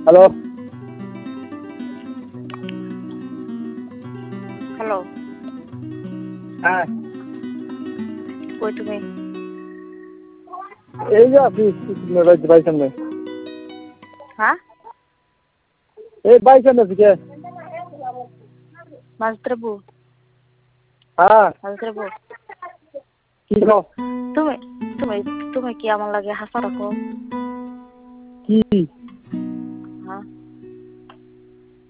Hello hello, হ্যাঁ কই তুমি? এই যে আপনি বাড়ির সামনে হ্যাঁ, এই বাড়ির সামনে থেকে মাঝদ্রবু হ্যাঁ মাঝদ্রবু কি কও? তুমি তুমি তুমি কি আমার লাগে হাসা রাখো? কি